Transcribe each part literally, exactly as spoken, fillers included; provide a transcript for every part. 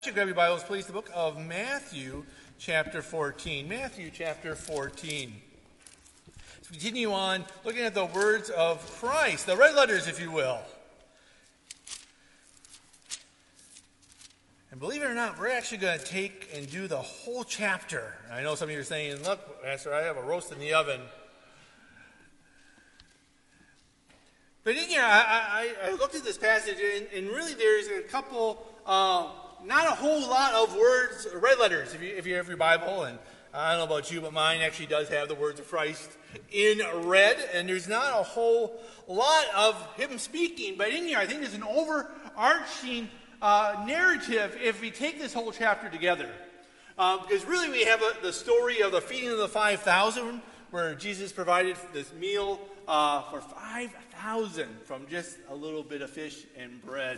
You grab your Bibles, please, the book of Matthew, chapter fourteen. Matthew, chapter fourteen. Let's continue on looking at the words of Christ, the red letters, if you will. And believe it or not, we're actually going to take and do the whole chapter. I know some of you are saying, look, Pastor, I have a roast in the oven. But in here, I, I, I looked at this passage, and, and really there's a couple... Uh, Not a whole lot of words, red letters, if you, if you have your Bible. And I don't know about you, but mine actually does have the words of Christ in red. And there's not a whole lot of him speaking. But in here, I think there's an overarching uh, narrative if we take this whole chapter together. Uh, because really we have a, the story of the feeding of the five thousand, where Jesus provided this meal uh, for five thousand from just a little bit of fish and bread.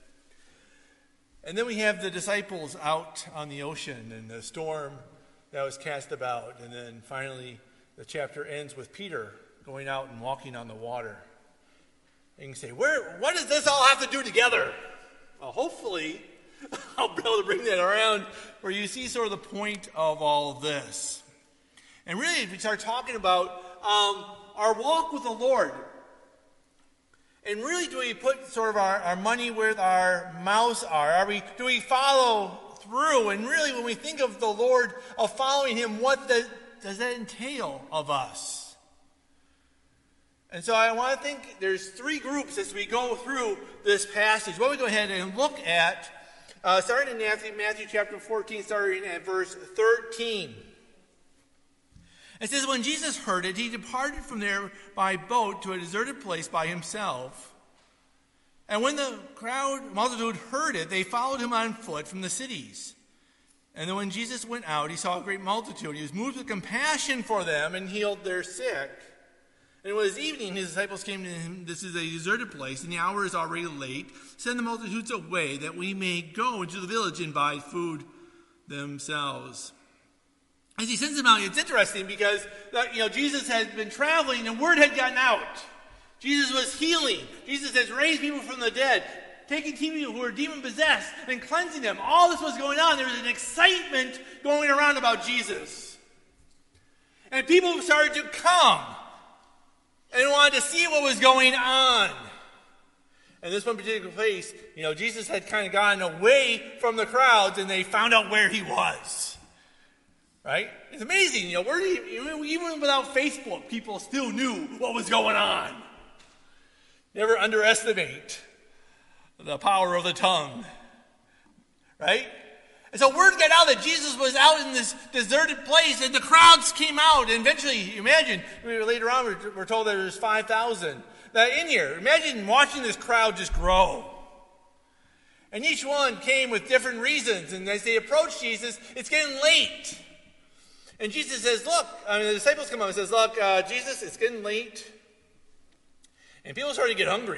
And then we have the disciples out on the ocean and the storm that was cast about. And then finally, the chapter ends with Peter going out and walking on the water. And you can say, "Where? What does this all have to do together?" Well, hopefully, I'll be able to bring that around where you see sort of the point of all of this. And really, if we start talking about um, our walk with the Lord, and really, do we put sort of our, our money where our mouths are? Are we? Do we follow through? And really, when we think of the Lord, of following Him, what the, does that entail of us? And so I want to think there's three groups as we go through this passage. Why don't we go ahead and look at, uh, starting in Matthew, Matthew chapter fourteen, starting at verse thirteen. It says, when Jesus heard it, he departed from there by boat to a deserted place by himself. And when the crowd, multitude heard it, they followed him on foot from the cities. And then when Jesus went out, he saw a great multitude. He was moved with compassion for them and healed their sick. And it was evening, his disciples came to him. This is a deserted place, and the hour is already late. Send the multitudes away that we may go into the village and buy food themselves. As he sends them out, it's interesting because you know Jesus had been traveling and word had gotten out. Jesus was healing. Jesus has raised people from the dead, taking people who were demon-possessed and cleansing them. All this was going on. There was an excitement going around about Jesus. And people started to come and wanted to see what was going on. In this one particular place, you know, Jesus had kind of gotten away from the crowds and they found out where he was. Right? It's amazing. You know, where do you, even without Facebook, people still knew what was going on. Never underestimate the power of the tongue. Right? And so word got out that Jesus was out in this deserted place, and the crowds came out. And eventually, imagine, later on we're, we're told that there's five thousand that in here. Imagine watching this crowd just grow. And each one came with different reasons. And as they approached Jesus, it's getting late. And Jesus says, look, I mean, the disciples come up and says, look, uh, Jesus, it's getting late. And people start to get hungry.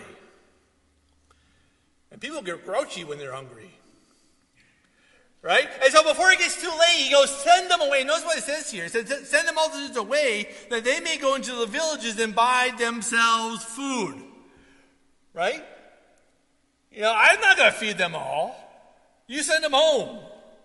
And people get grouchy when they're hungry. Right? And so before it gets too late, he goes, send them away. Notice what it says here. It says, send the multitudes away that they may go into the villages and buy themselves food. Right? You know, I'm not going to feed them all. You send them home.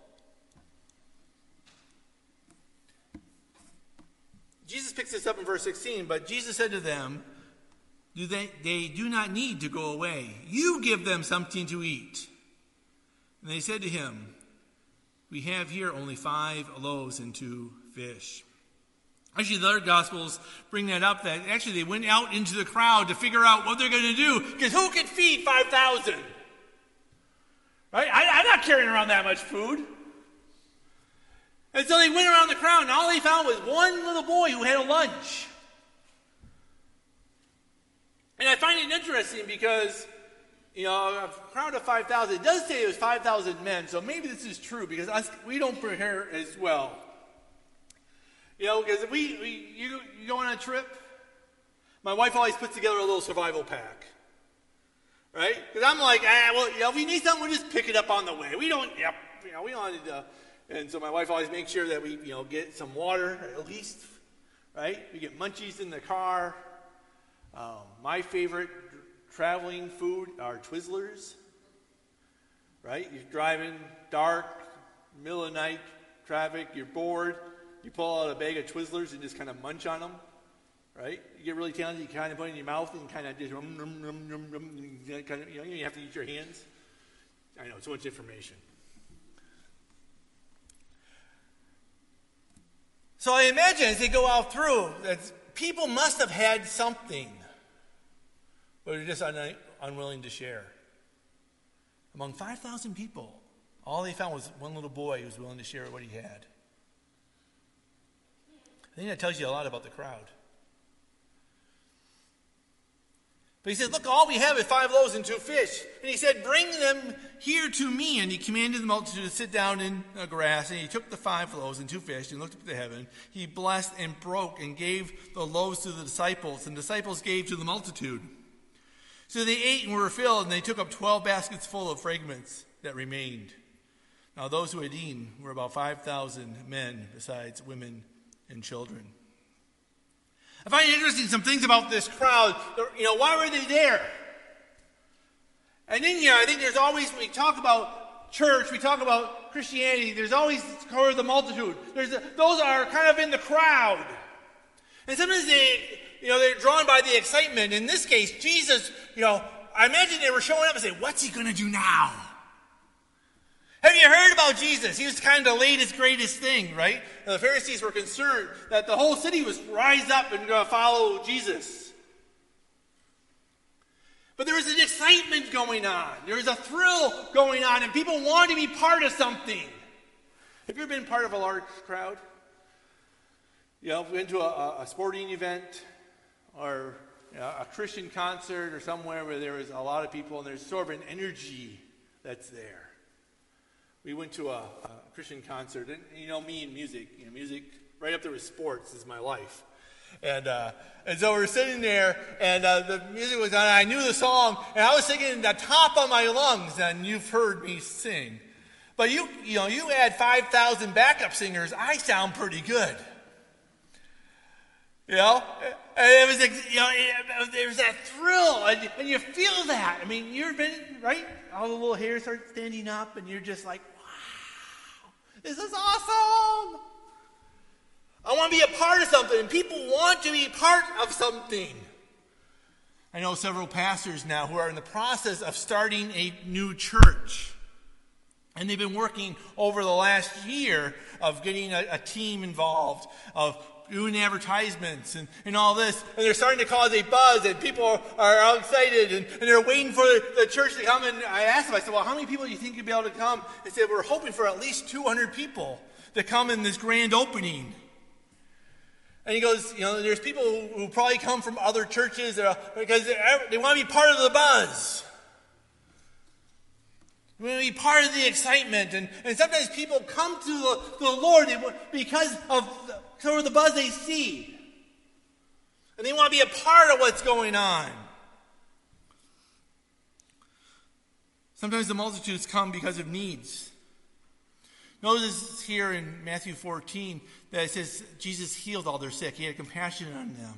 Jesus picks this up in verse sixteen, but Jesus said to them, do they, they do not need to go away. You give them something to eat. And they said to him, we have here only five loaves and two fish. Actually, the other Gospels bring that up, that actually they went out into the crowd to figure out what they're going to do, because who could feed five thousand? Right? I, I'm not carrying around that much food. And so they went around the crowd, and all they found was one little boy who had a lunch. And I find it interesting because, you know, a crowd of five thousand, it does say it was five thousand men, so maybe this is true, because us, we don't prepare as well. You know, because we, we you, you go on a trip, my wife always puts together a little survival pack. Right? Because I'm like, ah, well, you know, if we need something, we'll just pick it up on the way. We don't, yep, you know, we don't need to... And so my wife always makes sure that we, you know, get some water at least, right? We get munchies in the car. Um, my favorite traveling food are Twizzlers. right? You're driving, dark, middle of the night, traffic, you're bored. You pull out a bag of Twizzlers and just kind of munch on them, right? You get really talented, you kind of put it in your mouth and kind of just, rum, rum, rum, rum, rum, and kind of, you know, you have to use your hands. I know, so much information. So I imagine as they go out through, that people must have had something, but they're just un- unwilling to share. Among five thousand people, all they found was one little boy who was willing to share what he had. I think that tells you a lot about the crowd. But he said, look, all we have is five loaves and two fish. And he said, bring them here to me. And he commanded the multitude to sit down in the grass. And he took the five loaves and two fish and looked up to heaven. He blessed and broke and gave the loaves to the disciples. And the disciples gave to the multitude. So they ate and were filled. And they took up twelve baskets full of fragments that remained. Now those who had eaten were about five thousand men, besides women and children. I find it interesting, some things about this crowd. You know, why were they there? And then, you know, I think there's always, when we talk about church, we talk about Christianity, there's always cover the multitude. There's a, those are kind of in the crowd. And sometimes they, you know, they're drawn by the excitement. In this case, Jesus, you know, I imagine they were showing up and saying, what's he going to do now? Have you heard about Jesus? He was kind of the latest, greatest thing, right? The Pharisees were concerned that the whole city was rise up and going to follow Jesus. But there was an excitement going on. There was a thrill going on, and people wanted to be part of something. Have you ever been part of a large crowd? You know, went to a, a sporting event or, you know, a Christian concert or somewhere where there was a lot of people and there's sort of an energy that's there. We went to a, a Christian concert, and you know me and music. You know, music right up there with sports is my life, and uh, and so we're sitting there, and uh, the music was on. And I knew the song, and I was singing at the top of my lungs. And you've heard me sing, but you you know you add five thousand backup singers, I sound pretty good. You know, and it was you know it, there was that thrill, and, and you feel that. I mean, you've been right. All the little hairs start standing up, and you're just like, this is awesome. I want to be a part of something, and people want to be part of something. I know several pastors now who are in the process of starting a new church. And they've been working over the last year of getting a, a team involved, of doing advertisements and, and all this. And they're starting to cause a buzz, and people are, are excited, and, and they're waiting for the, the church to come. And I asked them, I said, well, how many people do you think you'll be able to come? They said, we're hoping for at least two hundred people to come in this grand opening. And he goes, you know, there's people who, who probably come from other churches uh, because they want to be part of the buzz. They want to be part of the excitement. And, and sometimes people come to the, the Lord because of the, sort of the buzz they see. And they want to be a part of what's going on. Sometimes the multitudes come because of needs. Notice here in Matthew fourteen that it says Jesus healed all their sick. He had compassion on them.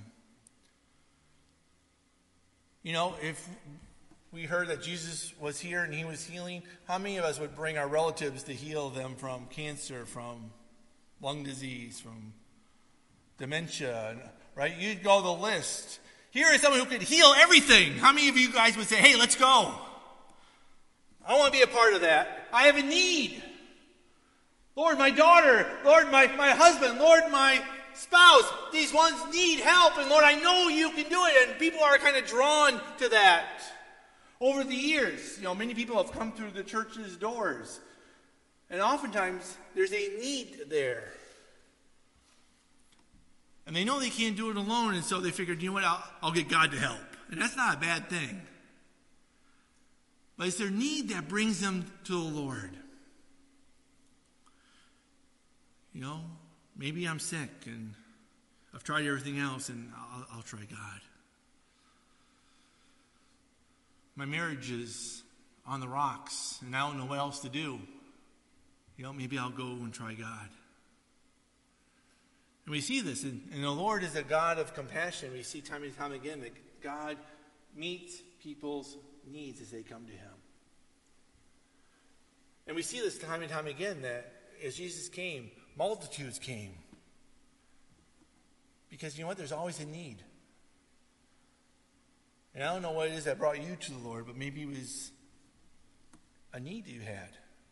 You know, if we heard that Jesus was here and he was healing, how many of us would bring our relatives to heal them from cancer, from lung disease, from dementia, right? You'd go the list. Here is someone who could heal everything. How many of you guys would say, hey, let's go? I want to be a part of that. I have a need. Lord, my daughter, Lord, my, my husband, Lord, my spouse, these ones need help, and Lord, I know you can do it, and people are kind of drawn to that. Over the years, you know, many people have come through the church's doors, and oftentimes there's a need there. And they know they can't do it alone, and so they figured, you know what, I'll, I'll get God to help. And that's not a bad thing. But it's their need that brings them to the Lord. You know, maybe I'm sick and I've tried everything else and I'll, I'll try God. My marriage is on the rocks and I don't know what else to do. You know, maybe I'll go and try God. And we see this, and, and the Lord is a God of compassion. We see time and time again that God meets people's needs as they come to him. And we see this time and time again, that as Jesus came, multitudes came. Because you know what? There's always a need. And I don't know what it is that brought you to the Lord, but maybe it was a need you had.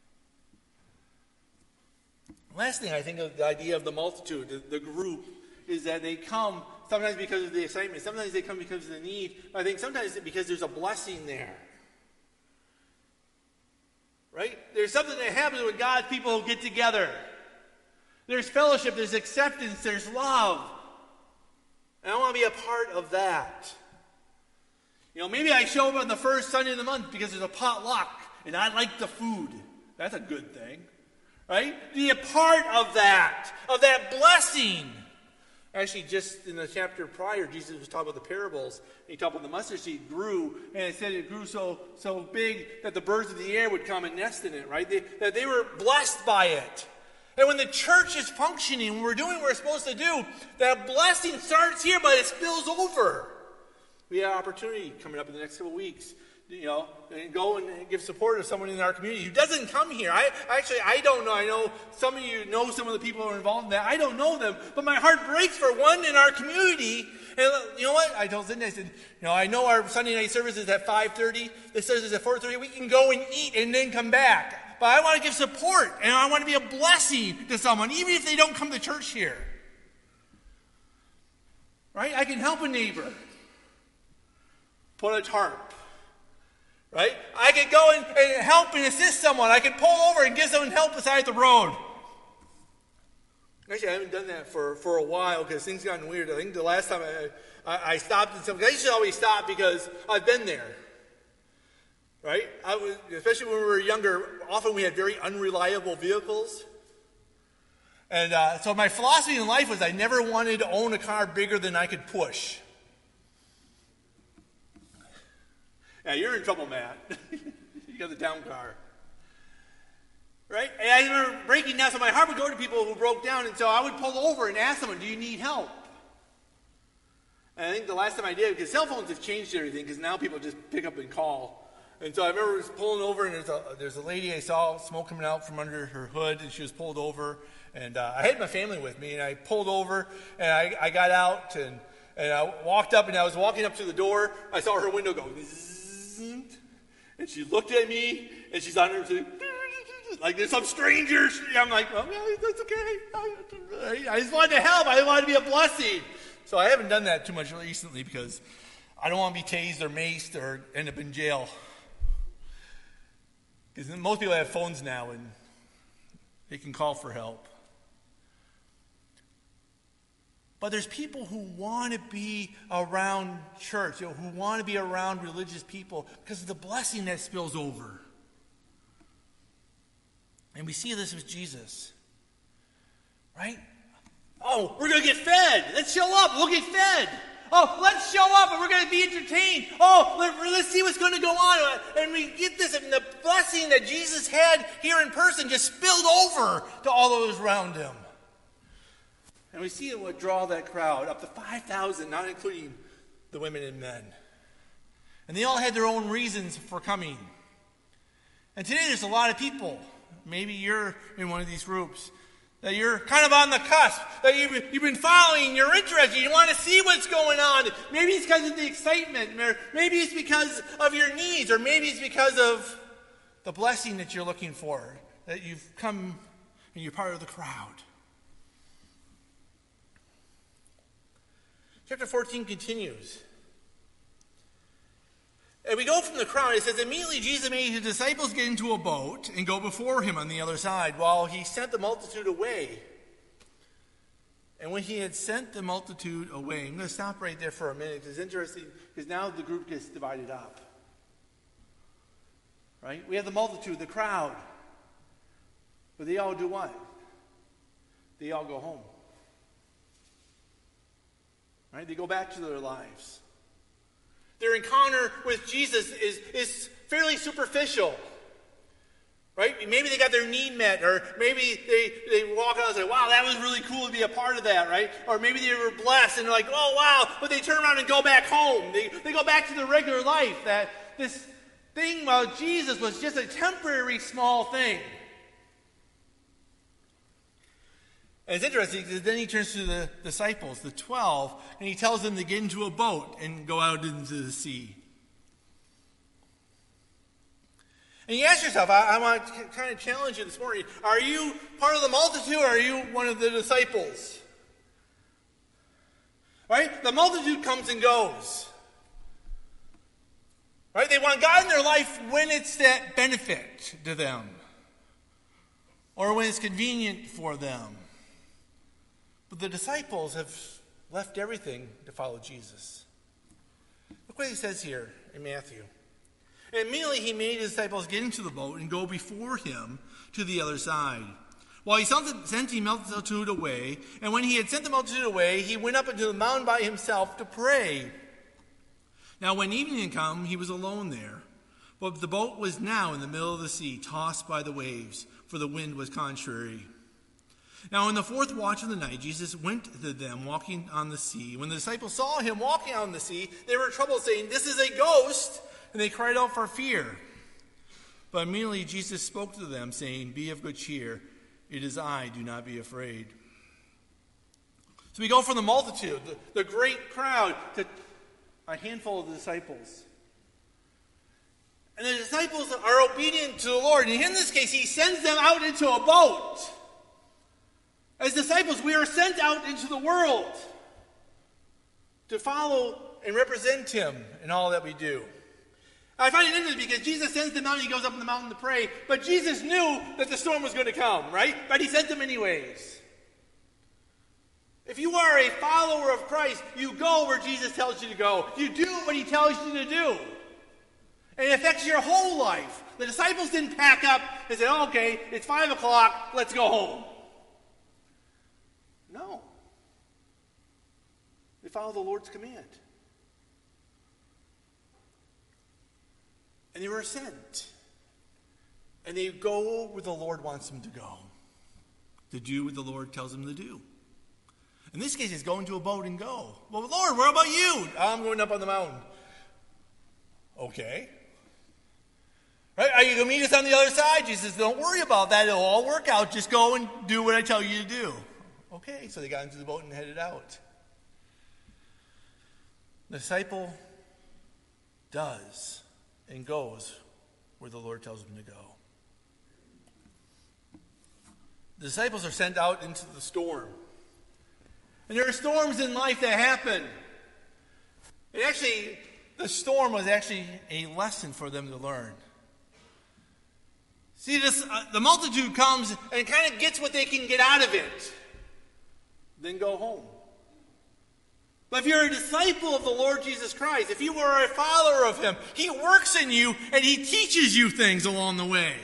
Last thing I think of the idea of the multitude, the, the group, is that they come sometimes because of the excitement. Sometimes they come because of the need. I think sometimes because there's a blessing there. Right? There's something that happens when God's people get together. There's fellowship, there's acceptance, there's love. And I want to be a part of that. You know, maybe I show up on the first Sunday of the month because there's a potluck and I like the food. That's a good thing. Right? Be a part of that, of that blessing. Actually, just in the chapter prior, Jesus was talking about the parables. He talked about the mustard seed grew, and it said it grew so so big that the birds of the air would come and nest in it, right? They, that they were blessed by it. And when the church is functioning, when we're doing what we're supposed to do, that blessing starts here, but it spills over. We have an opportunity coming up in the next couple of weeks, you know, and go and give support to someone in our community who doesn't come here. I actually, I don't know. I know some of you know some of the people who are involved in that. I don't know them, but my heart breaks for one in our community. And you know what? I told Cindy, I said, you know, I know our Sunday night service is at five thirty. This service is at four thirty. We can go and eat and then come back. But I want to give support, and I want to be a blessing to someone, even if they don't come to church here. Right? I can help a neighbor. Put a tarp. Right? I can go and, and help and assist someone. I can pull over and give someone help beside the road. Actually, I haven't done that for, for a while because things gotten weird. I think the last time I, I, I stopped in some, I used to always stop because I've been there. Right? I was, especially when we were younger, often we had very unreliable vehicles. And uh, so my philosophy in life was I never wanted to own a car bigger than I could push. Yeah, you're in trouble, Matt. You got the down car. Right? And I remember breaking down, so my heart would go to people who broke down, and so I would pull over and ask them, do you need help? And I think the last time I did, because cell phones have changed everything, because now people just pick up and call. And so I remember was pulling over, and there's a, there's a lady I saw, smoke coming out from under her hood, and she was pulled over. And uh, I had my family with me, and I pulled over, and I, I got out, and, and I walked up, and I was walking up to the door. I saw her window go, and she looked at me, and she's on her, like there's some strangers. I'm like, oh, yeah, that's okay. I just wanted to help. I wanted to be a blessing. So I haven't done that too much recently because I don't want to be tased or maced or end up in jail. Because most people have phones now, and they can call for help. But there's people who want to be around church, you know, who want to be around religious people because of the blessing that spills over. And we see this with Jesus. Right? Oh, we're going to get fed. Let's show up. We'll get fed. Oh, let's show up and we're going to be entertained. Oh, let, let's see what's going to go on. And we get this, and the blessing that Jesus had here in person just spilled over to all those around him. And we see it would draw that crowd, up to five thousand, not including the women and men. And they all had their own reasons for coming. And today there's a lot of people, maybe you're in one of these groups, that you're kind of on the cusp, that you've, you've been following, you're interested, you want to see what's going on. Maybe it's because of the excitement, or maybe it's because of your needs, or maybe it's because of the blessing that you're looking for, that you've come and you're part of the crowd. Chapter fourteen continues. And we go from the crowd. It says, immediately Jesus made his disciples get into a boat and go before him on the other side while he sent the multitude away. And when he had sent the multitude away, I'm going to stop right there for a minute because it's interesting because now the group gets divided up. Right? We have the multitude, the crowd. But they all do what? They all go home. Right? They go back to their lives. Their encounter with Jesus is, is fairly superficial. Right? Maybe they got their need met, or maybe they, they walk out and say, wow, that was really cool to be a part of that, right? Or maybe they were blessed and they're like, oh, wow, but they turn around and go back home. They, they go back to their regular life. That this thing about Jesus was just a temporary small thing. And it's interesting because then he turns to the disciples, the twelve, and he tells them to get into a boat and go out into the sea. And you ask yourself, I, I want to kind of challenge you this morning, are you part of the multitude or are you one of the disciples? Right? The multitude comes and goes. Right? They want God in their life when it's that benefit to them. Or when it's convenient for them. But the disciples have left everything to follow Jesus. Look what he says here in Matthew. And immediately he made his disciples get into the boat and go before him to the other side, while he sent the multitude away. And when he had sent the multitude away, he went up into the mountain by himself to pray. Now when evening had come, he was alone there. But the boat was now in the middle of the sea, tossed by the waves, for the wind was contrary. Now in the fourth watch of the night, Jesus went to them walking on the sea. When the disciples saw him walking on the sea, they were troubled, saying, "This is a ghost." And they cried out for fear. But immediately Jesus spoke to them, saying, "Be of good cheer. It is I. Do not be afraid." So we go from the multitude, the, the great crowd, to a handful of the disciples. And the disciples are obedient to the Lord. And in this case, he sends them out into a boat. As disciples, we are sent out into the world to follow and represent him in all that we do. I find it interesting because Jesus sends them out and he goes up on the mountain to pray. But Jesus knew that the storm was going to come, right? But he sent them anyways. If you are a follower of Christ, you go where Jesus tells you to go. You do what he tells you to do. And it affects your whole life. The disciples didn't pack up and say, oh, okay, it's five o'clock, let's go home. No. They follow the Lord's command. And they were sent. And they go where the Lord wants them to go. To do what the Lord tells them to do. In this case, it's go into a boat and go. Well, Lord, where about you? I'm going up on the mountain. Okay. Right? Are you going to meet us on the other side? Jesus says, don't worry about that. It'll all work out. Just go and do what I tell you to do. Okay, so they got into the boat and headed out. The disciple does and goes where the Lord tells him to go. The disciples are sent out into the storm. And there are storms in life that happen. And actually, the storm was actually a lesson for them to learn. See, this uh, the multitude comes and kind of gets what they can get out of it. Then go home. But if you're a disciple of the Lord Jesus Christ, if you are a follower of him, he works in you and he teaches you things along the way.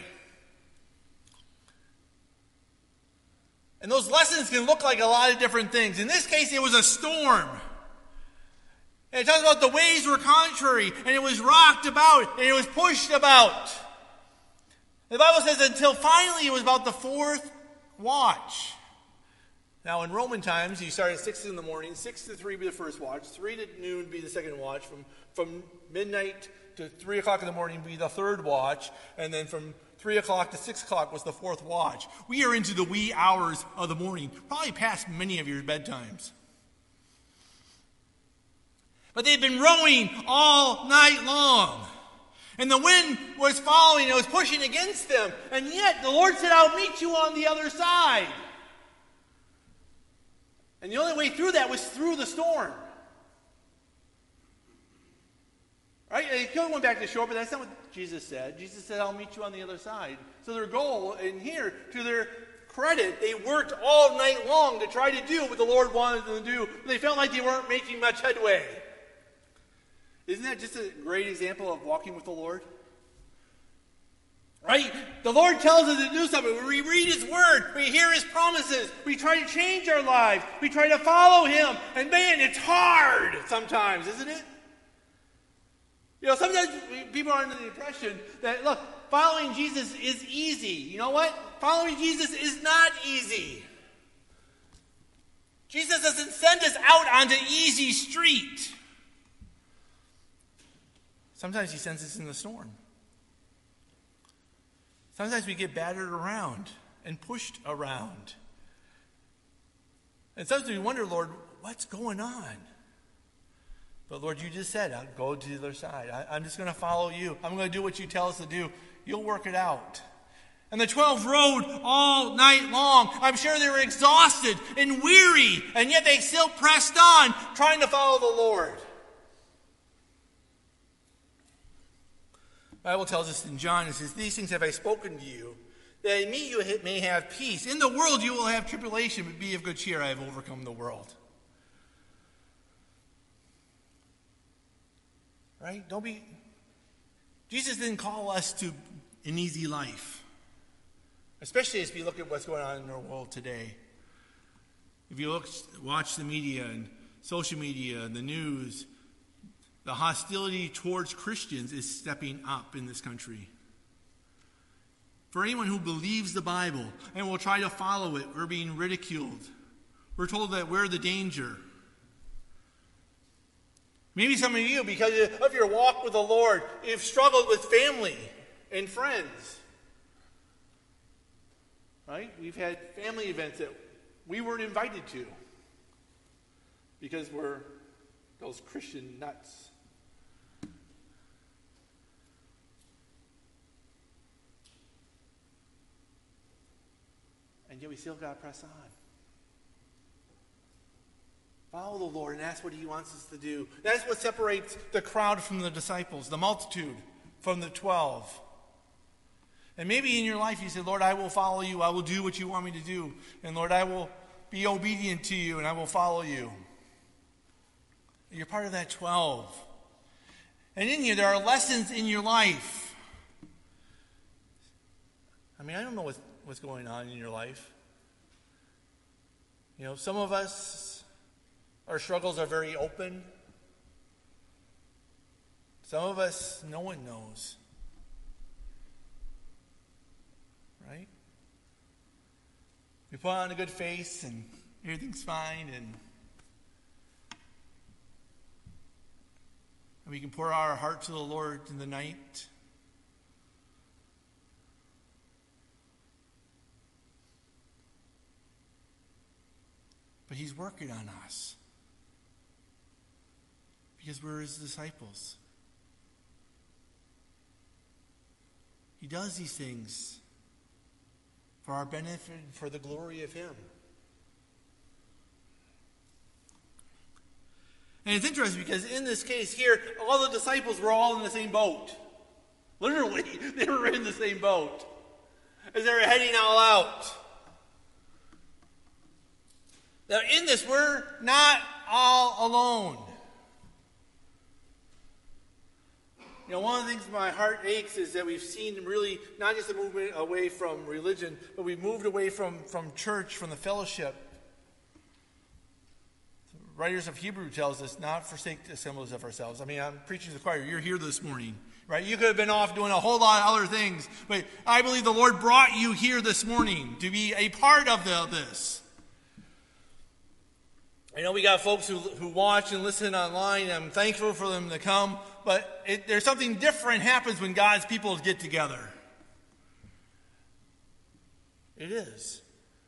And those lessons can look like a lot of different things. In this case, it was a storm. And it talks about the waves were contrary, and it was rocked about, and it was pushed about. The Bible says until finally it was about the fourth watch. Now, in Roman times, you start at six in the morning, six to three be the first watch, three to noon be the second watch, from, from midnight to three o'clock in the morning be the third watch, and then from three o'clock to six o'clock was the fourth watch. We are into the wee hours of the morning, probably past many of your bedtimes. But they'd been rowing all night long. And the wind was following, it was pushing against them. And yet the Lord said, I'll meet you on the other side. And the only way through that was through the storm. Right? They could have went back to shore, but that's not what Jesus said. Jesus said, I'll meet you on the other side. So their goal, and here, to their credit, they worked all night long to try to do what the Lord wanted them to do. But they felt like they weren't making much headway. Isn't that just a great example of walking with the Lord? Right? The Lord tells us to do something. We read his word. We hear his promises. We try to change our lives. We try to follow him. And man, it's hard sometimes, isn't it? You know, sometimes people are under the impression that, look, following Jesus is easy. You know what? Following Jesus is not easy. Jesus doesn't send us out onto easy street. Sometimes he sends us in the storm. Sometimes we get battered around and pushed around. And sometimes we wonder, Lord, what's going on? But Lord, you just said, I'll go to the other side. I, I'm just going to follow you. I'm going to do what you tell us to do. You'll work it out. And the twelve rode all night long. I'm sure they were exhausted and weary, and yet they still pressed on, trying to follow the Lord. The Bible tells us in John, it says, these things have I spoken to you, that in me you may have peace. In the world you will have tribulation, but be of good cheer, I have overcome the world. Right? Don't be... Jesus didn't call us to an easy life. Especially as we look at what's going on in our world today. If you look, watch the media and social media and the news, the hostility towards Christians is stepping up in this country. For anyone who believes the Bible and will try to follow it, we're being ridiculed. We're told that we're the danger. Maybe some of you, because of your walk with the Lord, you've struggled with family and friends. Right? We've had family events that we weren't invited to because we're those Christian nuts. And yet we still got to press on. Follow the Lord, and that's what he wants us to do. That's what separates the crowd from the disciples, the multitude from the twelve. And maybe in your life you say, Lord, I will follow you. I will do what you want me to do. And Lord, I will be obedient to you, and I will follow you. You're part of that twelve. And in you, there are lessons in your life. I mean, I don't know what's, what's going on in your life. You know, some of us, our struggles are very open. Some of us, no one knows. Right? We put on a good face and everything's fine, and, and we can pour our heart to the Lord in the night. But he's working on us because we're his disciples. He does these things for our benefit and for the glory of him. And it's interesting because in this case here, all the disciples were all in the same boat. Literally, they were in the same boat as they were heading all out. Now in this, we're not all alone. You know, one of the things my heart aches is that we've seen really not just a movement away from religion, but we've moved away from, from church, from the fellowship. The writers of Hebrew tells us not forsake the assemblies of ourselves. I mean, I'm preaching to the choir. You're here this morning, right? You could have been off doing a whole lot of other things, but I believe the Lord brought you here this morning to be a part of the, this. I know we got folks who, who watch and listen online. I'm thankful for them to come. But it, there's something different happens when God's people get together. It is.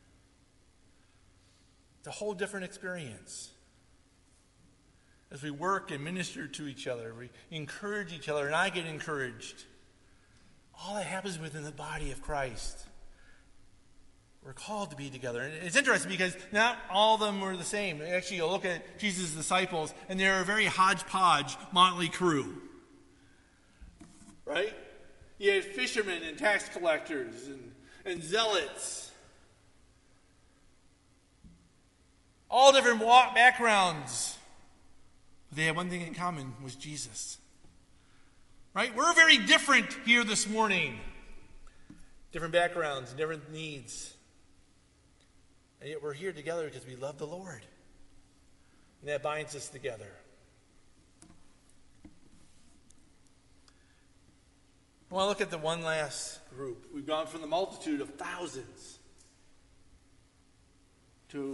It's a whole different experience. As we work and minister to each other, we encourage each other, and I get encouraged. All that happens within the body of Christ. We're called to be together. And it's interesting because not all of them were the same. Actually, you'll look at Jesus' disciples, and they're a very hodgepodge, motley crew. Right? You had fishermen and tax collectors and, and zealots. All different walk backgrounds. But they had one thing in common, was Jesus. Right? We're very different here this morning. Different backgrounds, different needs. And yet we're here together because we love the Lord. And that binds us together. I want to look at the one last group. We've gone from the multitude of thousands to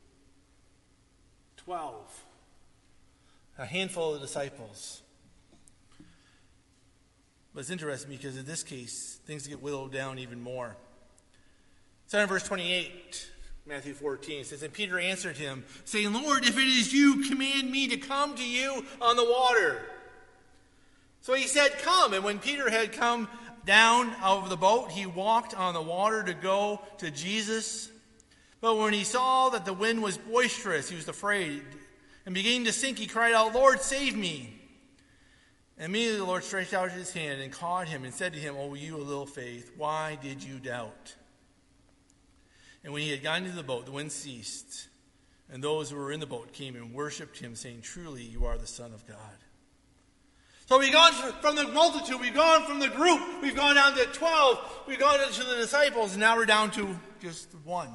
twelve. A handful of disciples. But it's interesting because in this case, things get whittled down even more. So in verse twenty-eight, Matthew fourteen, it says, and Peter answered him, saying, Lord, if it is you, command me to come to you on the water. So he said, come. And when Peter had come down out of the boat, he walked on the water to go to Jesus. But when he saw that the wind was boisterous, he was afraid. And beginning to sink, he cried out, Lord, save me. And immediately the Lord stretched out his hand and caught him and said to him, O you of little faith, why did you doubt? And when he had gotten into the boat, the wind ceased. And those who were in the boat came and worshipped him, saying, truly, you are the Son of God. So we've gone from the multitude, we've gone from the group, we've gone down to twelve, we've gone to the disciples, and now we're down to just one.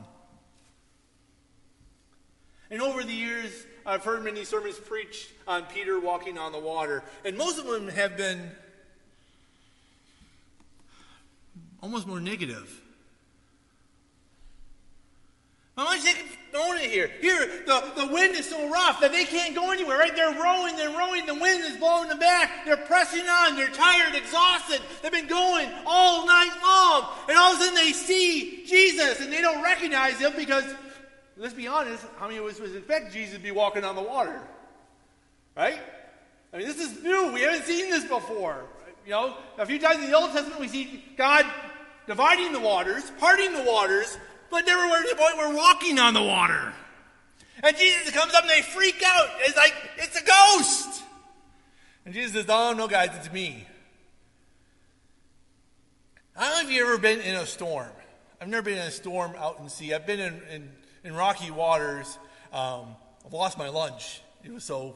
And over the years, I've heard many sermons preached on Peter walking on the water. And most of them have been almost more negative. I want you to take a moment here. Here, the, the wind is so rough that they can't go anywhere, right? They're rowing, they're rowing, the wind is blowing them back. They're pressing on, they're tired, exhausted. They've been going all night long. And all of a sudden they see Jesus, and they don't recognize him because, let's be honest, how many of us would expect Jesus to be walking on the water? Right? I mean, this is new. We haven't seen this before. You know, a few times in the Old Testament we see God dividing the waters, parting the waters, but never we're to the point we're walking on the water. And Jesus comes up and they freak out. It's like, it's a ghost. And Jesus says, oh, no, guys, it's me. I don't know if you've ever been in a storm. I've never been in a storm out in the sea. I've been in, in, in rocky waters. Um, I've lost my lunch. It was so...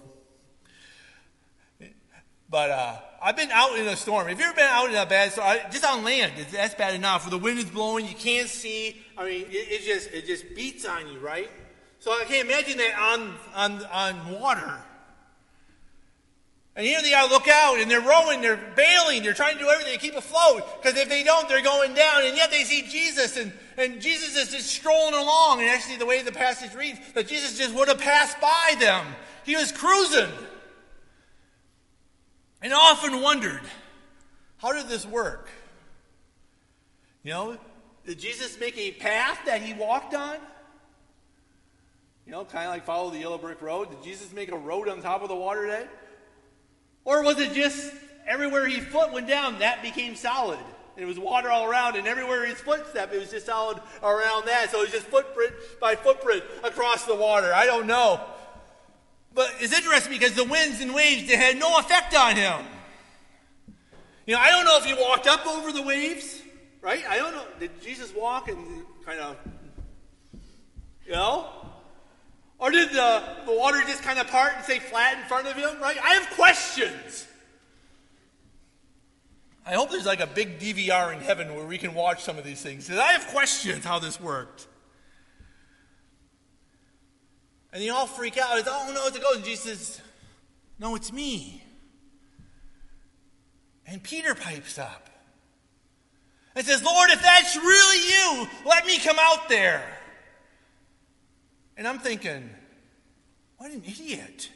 But uh, I've been out in a storm. Have you ever been out in a bad storm? Just on land, it's, that's bad enough. Where the wind is blowing, you can't see. I mean, it, it just it just beats on you, right? So I can't imagine that on on on water. And here they are, look out, and they're rowing, they're bailing, they're trying to do everything to keep afloat. Because if they don't, they're going down. And yet they see Jesus, and, and Jesus is just strolling along. And actually, the way the passage reads, that Jesus just would have passed by them. He was cruising. And I often wondered, how did this work? You know, did Jesus make a path that he walked on? You know, kind of like follow the yellow brick road. Did Jesus make a road on top of the water today? Or was it just everywhere his foot went down, that became solid? And it was water all around, and everywhere his foot stepped, it was just solid around that. So it was just footprint by footprint across the water. I don't know. But it's interesting because the winds and waves, they had no effect on him. You know, I don't know if he walked up over the waves, right? I don't know. Did Jesus walk and kind of, you know? Or did the, the water just kind of part and stay flat in front of him, right? I have questions. I hope there's like a big D V R in heaven where we can watch some of these things. Because I have questions how this worked. And they all freak out. It's, oh, no, it's a ghost. And Jesus says, no, it's me. And Peter pipes up and says, Lord, if that's really you, let me come out there. And I'm thinking, what an idiot.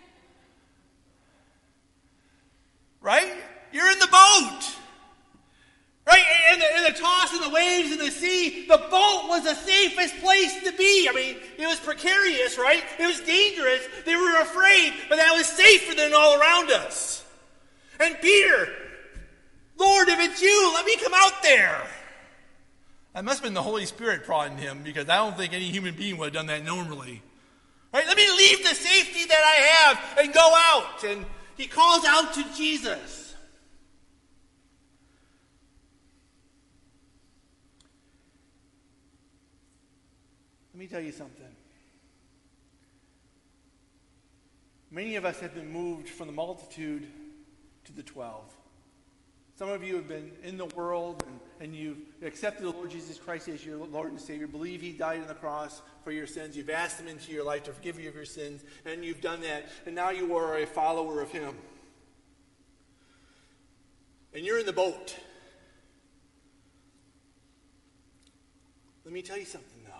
Right? You're in the boat. Right? And the, and the toss and the waves and the sea, the boat was the safest place to be. I mean, it was precarious, right? It was dangerous. They were afraid, but that was safer than all around us. And Peter, Lord, if it's you, let me come out there. That must have been the Holy Spirit prodding him, because I don't think any human being would have done that normally. Right? Let me leave the safety that I have and go out. And he calls out to Jesus. Let me tell you something. Many of us have been moved from the multitude to the twelve. Some of you have been in the world and, and you've accepted the Lord Jesus Christ as your Lord and Savior. Believe he died on the cross for your sins. You've asked him into your life to forgive you of your sins, and you've done that. And now you are a follower of him. And you're in the boat. Let me tell you something, though.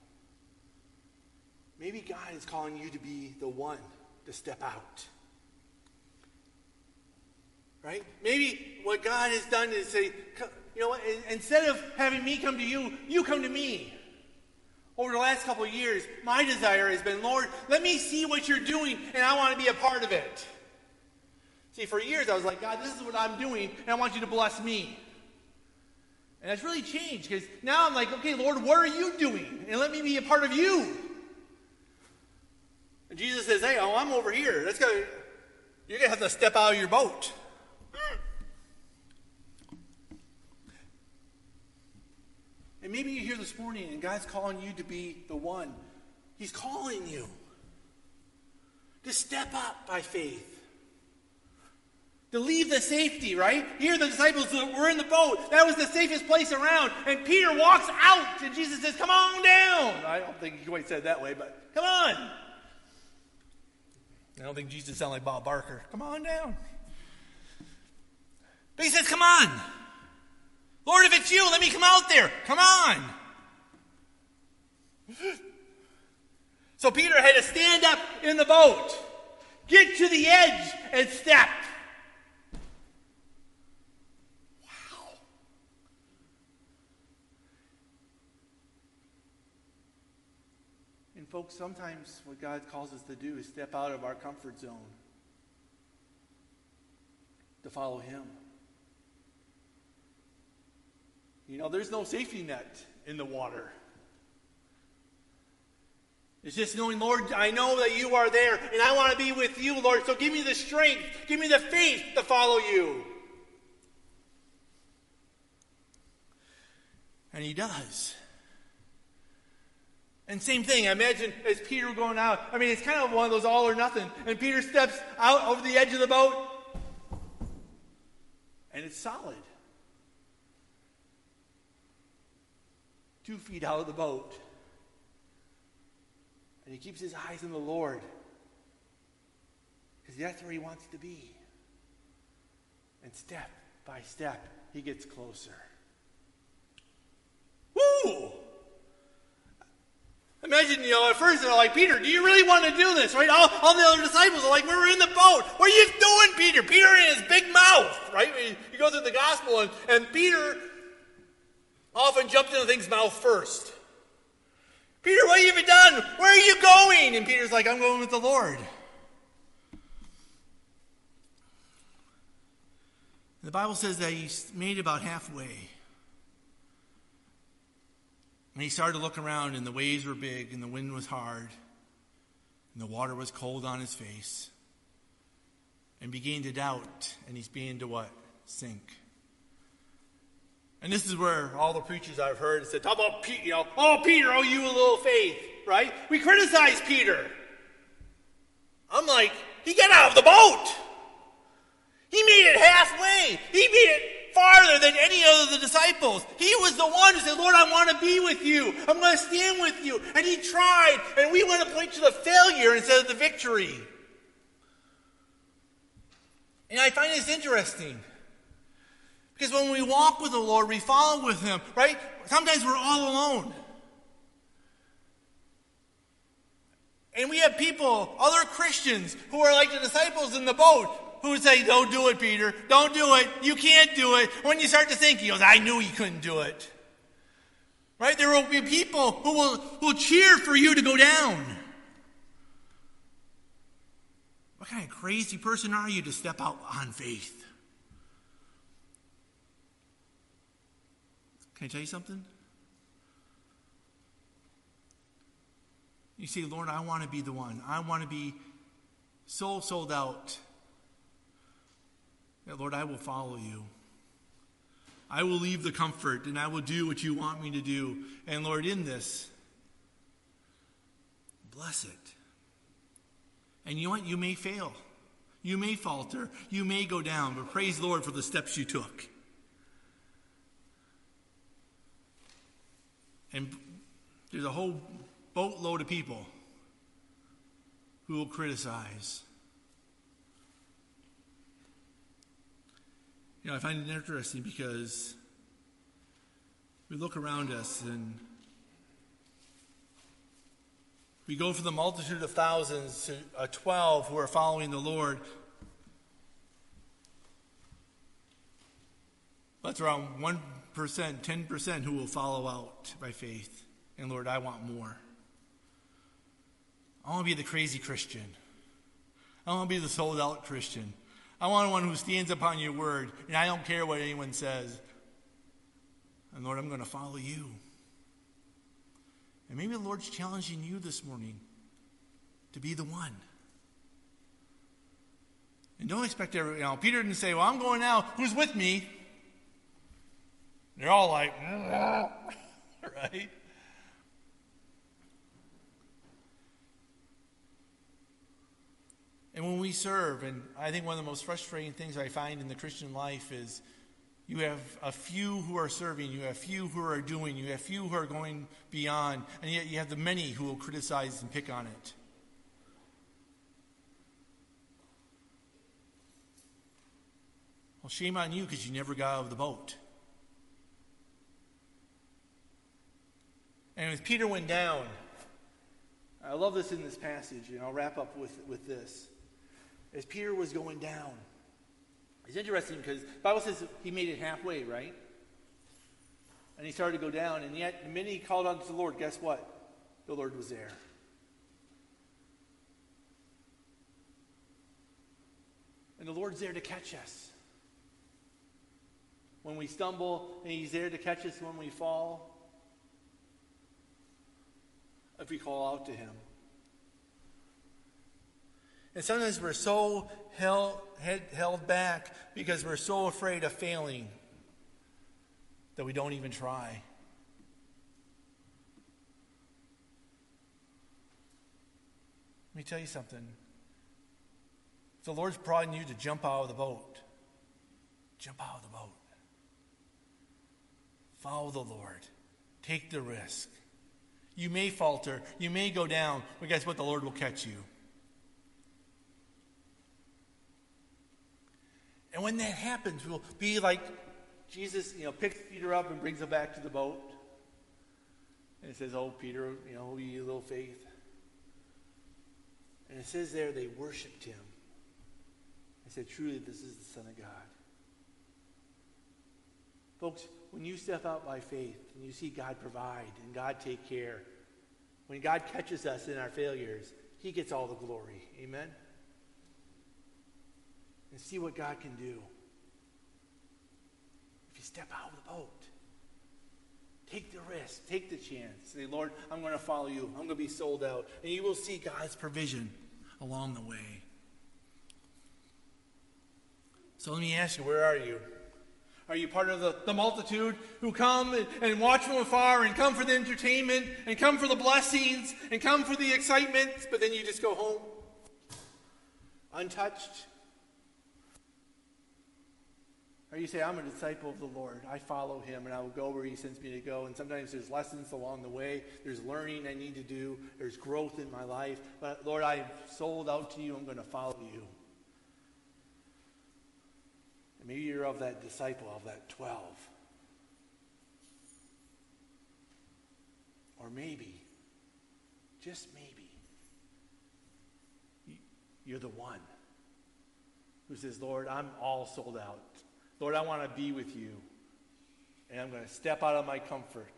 Maybe God is calling you to be the one to step out. Right? Maybe what God has done is say, you know what, instead of having me come to you, you come to me. Over the last couple of years, my desire has been, Lord, let me see what you're doing, and I want to be a part of it. See, for years I was like, God, this is what I'm doing, and I want you to bless me. And that's really changed, because now I'm like, okay, Lord, what are you doing? And let me be a part of you. And Jesus says, hey, oh, I'm over here. That's gonna, you're going to have to step out of your boat. And maybe you're here this morning and God's calling you to be the one. He's calling you to step up by faith. To leave the safety, right? Here the disciples were in the boat. That was the safest place around. And Peter walks out and Jesus says, come on down. I don't think he quite said it that way, but come on. I don't think Jesus sounded like Bob Barker. Come on down. But he says, come on. Lord, if it's you, let me come out there. Come on. So Peter had to stand up in the boat, get to the edge, and step. Wow. And folks, sometimes what God calls us to do is step out of our comfort zone to follow him. You know, there's no safety net in the water. It's just knowing, Lord, I know that you are there, and I want to be with you, Lord, so give me the strength, give me the faith to follow you. And he does. And same thing, I imagine as Peter going out, I mean, it's kind of one of those all or nothing, and Peter steps out over the edge of the boat, and it's solid. Two feet out of the boat. And he keeps his eyes on the Lord. Because that's where he wants to be. And step by step, he gets closer. Woo! Imagine, you know, at first they're like, Peter, do you really want to do this? Right? All, all the other disciples are like, we're in the boat. What are you doing, Peter? Peter in his big mouth. Right? You go through the gospel and, and Peter often jumps into things mouth first. Peter, what have you done? Where are you going? And Peter's like, I'm going with the Lord. The Bible says that he made it about halfway. And he started to look around, and the waves were big, and the wind was hard, and the water was cold on his face. And began to doubt, and he's beginning to what? Sink. And this is where all the preachers I've heard said, talk about Peter, you know, oh, Peter, oh, you a little faith, right? We criticize Peter. I'm like, he got out of the boat. He made it halfway. He made it farther than any of the disciples. He was the one who said, Lord, I want to be with you. I'm going to stand with you. And he tried, and we want to point to the failure instead of the victory. And I find this interesting. Because when we walk with the Lord, we follow with him, right? Sometimes we're all alone. And we have people, other Christians, who are like the disciples in the boat, who would say, don't do it, Peter. Don't do it. You can't do it. When you start to think, he goes, I knew he couldn't do it. Right? There will be people who will, who will cheer for you to go down. What kind of crazy person are you to step out on faith? Can I tell you something? You say, Lord, I want to be the one. I want to be so sold out that, Lord, I will follow you. I will leave the comfort and I will do what you want me to do. And Lord, in this, bless it. And you know what? You may fail. You may falter. You may go down. But praise the Lord for the steps you took. And there's a whole boatload of people who will criticize. You know, I find it interesting because we look around us and we go from the multitude of thousands to uh, twelve who are following the Lord. That's around one percent, ten percent who will follow out by faith. And Lord, I want more. I want to be the crazy Christian. I want to be the sold out Christian. I want one who stands upon your word, and I don't care what anyone says. And Lord, I'm going to follow you. And maybe the Lord's challenging you this morning to be the one. And don't expect every, you know, Peter didn't say, well, I'm going now. Who's with me? They're all like, right? And when we serve, and I think one of the most frustrating things I find in the Christian life is you have a few who are serving, you have few who are doing, you have few who are going beyond, and yet you have the many who will criticize and pick on it. Well, shame on you because you never got out of the boat. And as Peter went down, I love this in this passage, and I'll wrap up with, with this. As Peter was going down, it's interesting because the Bible says he made it halfway, right? And he started to go down, and yet the minute he called on to the Lord, guess what? The Lord was there. And the Lord's there to catch us. When we stumble, and he's there to catch us when we fall. If we call out to him. And sometimes we're so held, held back because we're so afraid of failing that we don't even try. Let me tell you something. If the Lord's prodding you to jump out of the boat, jump out of the boat. Follow the Lord. Take the risk. You may falter. You may go down. But guess what? The Lord will catch you. And when that happens, we'll be like Jesus, you know, picks Peter up and brings him back to the boat. And it says, oh, Peter, you know, you little faith. And it says there they worshipped him. They said, truly, this is the Son of God. Folks, when you step out by faith and you see God provide and God take care, when God catches us in our failures, he gets all the glory. Amen? And see what God can do. If you step out of the boat, take the risk, take the chance. Say, Lord, I'm going to follow you. I'm going to be sold out. And you will see God's provision along the way. So let me ask you, where are you? Are you part of the, the multitude who come and, and watch from afar and come for the entertainment and come for the blessings and come for the excitement, but then you just go home untouched? Or you say, I'm a disciple of the Lord. I follow him and I will go where he sends me to go. And sometimes there's lessons along the way. There's learning I need to do. There's growth in my life. But Lord, I'm sold out to you. I'm going to follow you. And maybe you're of that disciple, of that twelve. Or maybe, just maybe, you're the one who says, Lord, I'm all sold out. Lord, I want to be with you. And I'm going to step out of my comfort.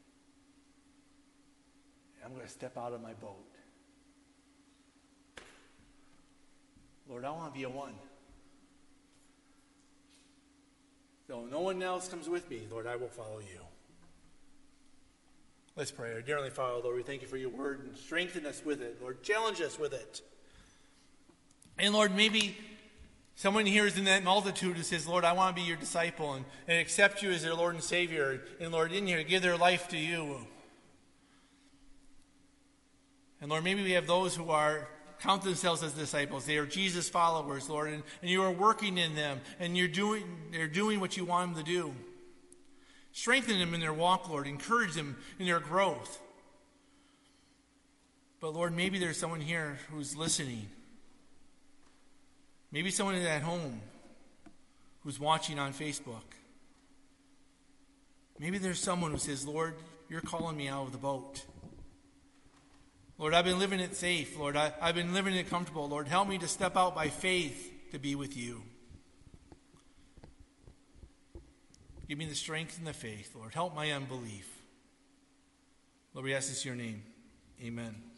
And I'm going to step out of my boat. Lord, I want to be a one. So no one else comes with me, Lord, I will follow you. Let's pray. Our dear Heavenly Father, Lord, we thank you for your word and strengthen us with it. Lord, challenge us with it. And Lord, maybe someone here is in that multitude who says, Lord, I want to be your disciple and, and accept you as their Lord and Savior. And Lord, in here, give their life to you. And Lord, maybe we have those who are count themselves as disciples. They are Jesus followers, Lord, and, and you are working in them, and you're doing, they're doing what you want them to do. Strengthen them in their walk, Lord. Encourage them in their growth. But Lord, maybe there's someone here who's listening. Maybe someone at home who's watching on Facebook. Maybe there's someone who says, Lord, you're calling me out of the boat. Lord, I've been living it safe. Lord, I, I've been living it comfortable. Lord, help me to step out by faith to be with you. Give me the strength and the faith, Lord. Help my unbelief. Lord, we ask this in your name. Amen.